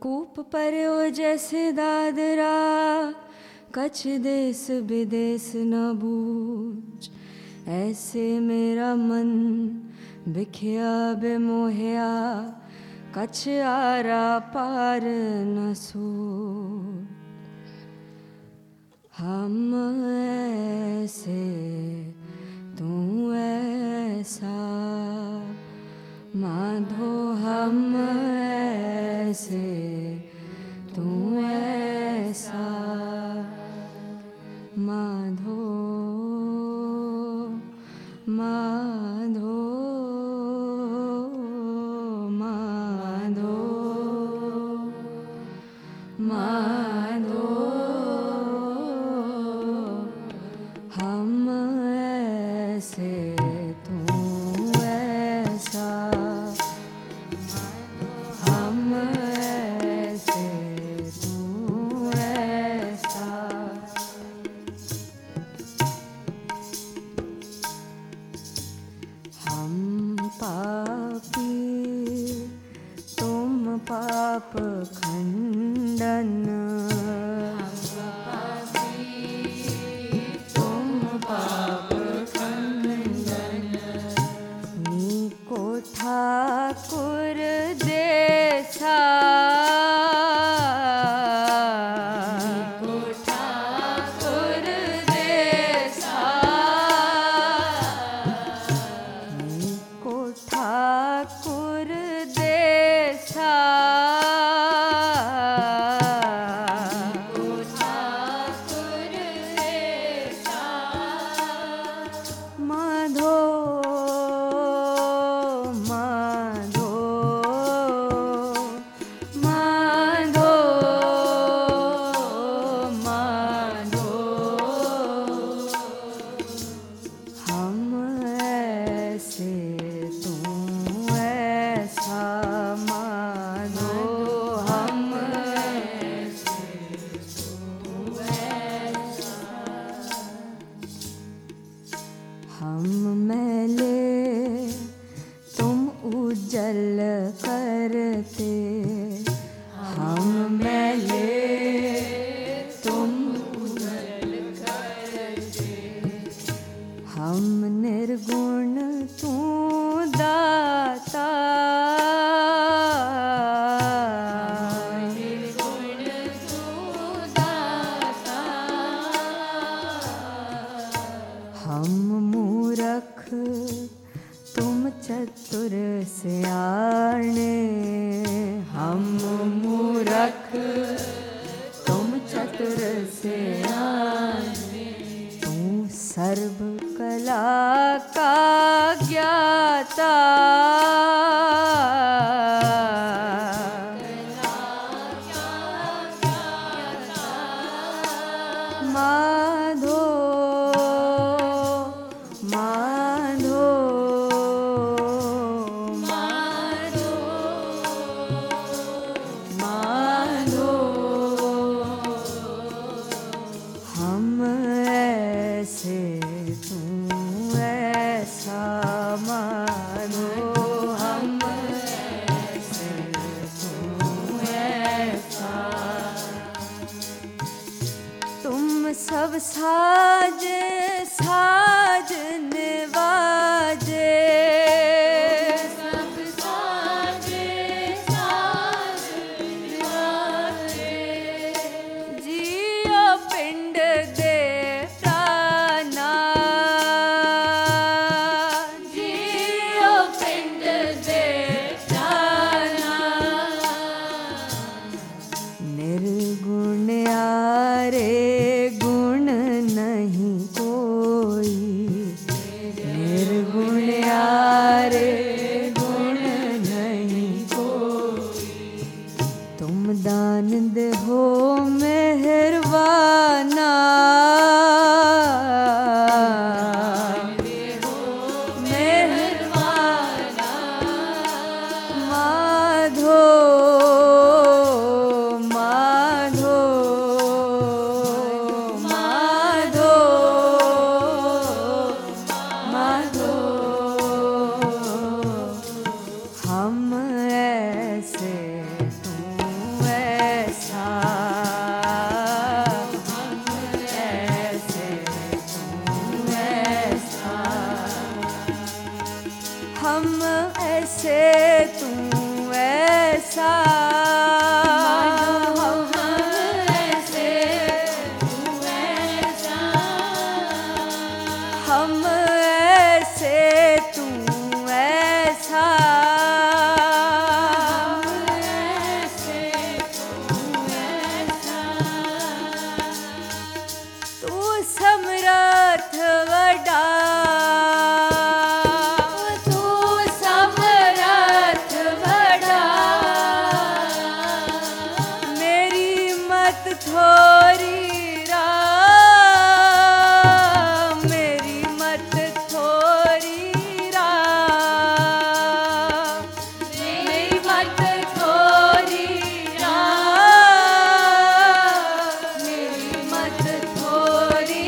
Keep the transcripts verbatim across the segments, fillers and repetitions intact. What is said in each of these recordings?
कूप पर्यो जैसे दादरा, कछ देश विदेश न बूझ। ऐसे मेरा मन बिखया बेमोहया, कछ आरा पार न सूझ। हम ऐसे तू ऐसा, माधो हम ऐसे तू ऐसा, माधो माधो माधो माधो, हम ऐसे तू ऐसा, हम ऐसे तू ऐसा। हम पापी तुम पाप खंडन, तुम पाप खंडन। नीको ठाकुर देसा, नीको ठाकुर देसा, नीको ठाकुर देसा, नीको ठाकुर देसा। माधो माधो माधो माधो, हम ऐसे तू ऐसा, माधो हम ऐसे तू ऐसा। हम मैले तुम उज्जल करते, हम मैले तुम उज्जल करते। हम निर्गुण तू दाता, निर्गुण तू दाता। हम मूरख तुम चतुर सियाने, हम मूरख तुम चतुर सियाने। तू सर्व कला का ज्ञाता, माधो माधो माधो माधो, हम ऐसे तू ऐसा, माधो हम हम ऐसे तू ऐसा, हम ऐसे तू ऐसा, हम ऐसे तू ऐसा, समरथ वडा, तू समरथ वडा, मेरी मत थोरी राम, मेरी मत थोरी राम, मेरी मत थोरी राम, मेरी मत थोरी,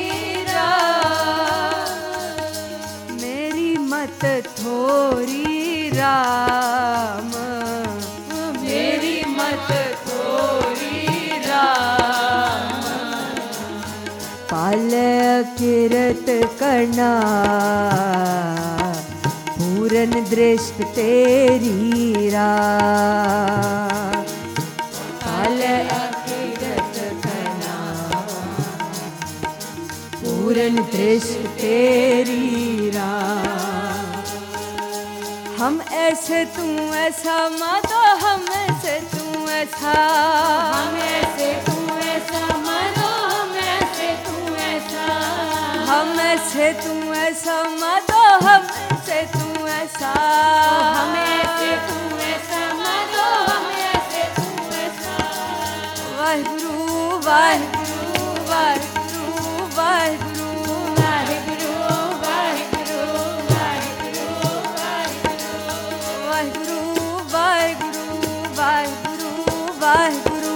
मेरी मत थोरी राम, मेरी मत थोरी राम। पाल किरत करना पूरन दृष्ट तेरी राम, पाल किरत करना पूरन दृष्ट तेरी राम। हम ऐसे तू ऐसा मानो, हम ऐसे तू ऐसा, हम ऐसे तू ऐसा मानो, हम ऐसे तू ऐसा, हम ऐसे तू ऐसा मानो, हम ऐसे तू ऐसा, हम ऐसे तू ऐसा मानो, हम ऐसे तू ऐसा। वाहिगुरु वाहिगुरु वाहिगुरु वाहिगुरु वाहिगुरु वाहिगुरु वाहिगुरु वाहिगुरु वाहिगुरु वाहिगुरु वाहिगुरु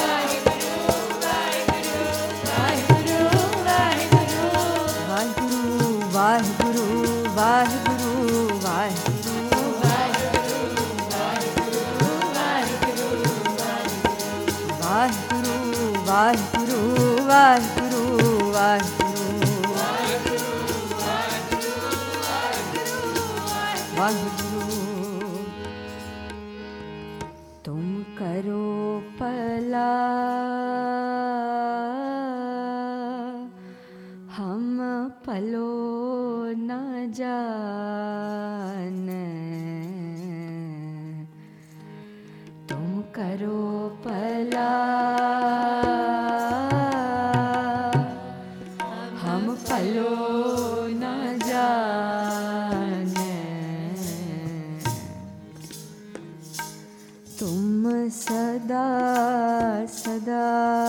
वाहिगुरु वाहिगुरु वाहिगुरु वाहिगुरु वाहिगुरु वाहिगुरु वाहिगुरु। तुम करो पला हम पलो न जाने, तुम करो पला हम पलो न जाने, तुम सदा सदा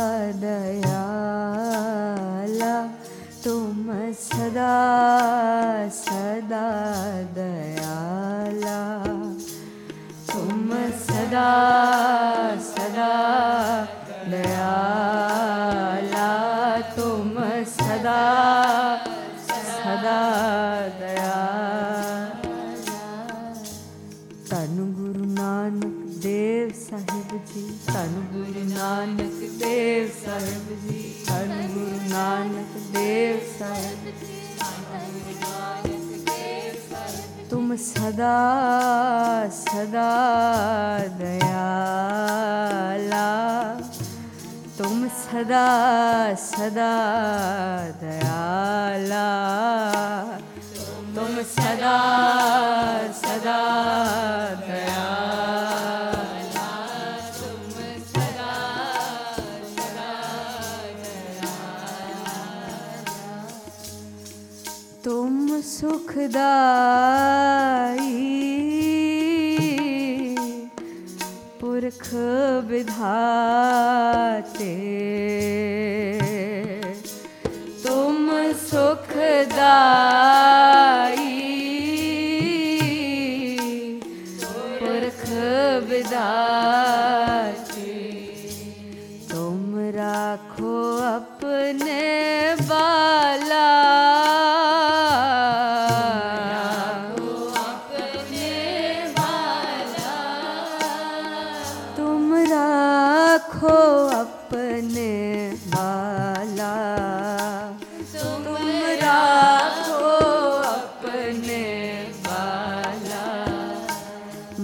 दयाला, तुम सदा सदा दयाला, तुम सदा सदा दयाला, तुम सदा सदा दयाला। धन गुरु नानक देव साहिब जी, धन गुरु नानक देव साहिब जी, धन गुरु नानक देव साहिब जी। तुम सदा सदा दयाला, तुम सदा सदा दयाला, तुम सदा सदा दयाला, तुम सदा सदा दयाला। तुम सुखदाई पुरख विधाते, तुम सुखदाई पुरख विधाते, तुम राखो अपने बाला, राखो अपने बाला, तुम राखो अपने बाला।